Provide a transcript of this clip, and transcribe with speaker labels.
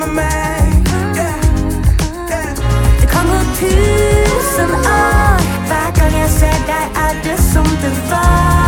Speaker 1: med meg.
Speaker 2: Det kan gå 1000 år. Hver gang jeg ser deg, er det som det var.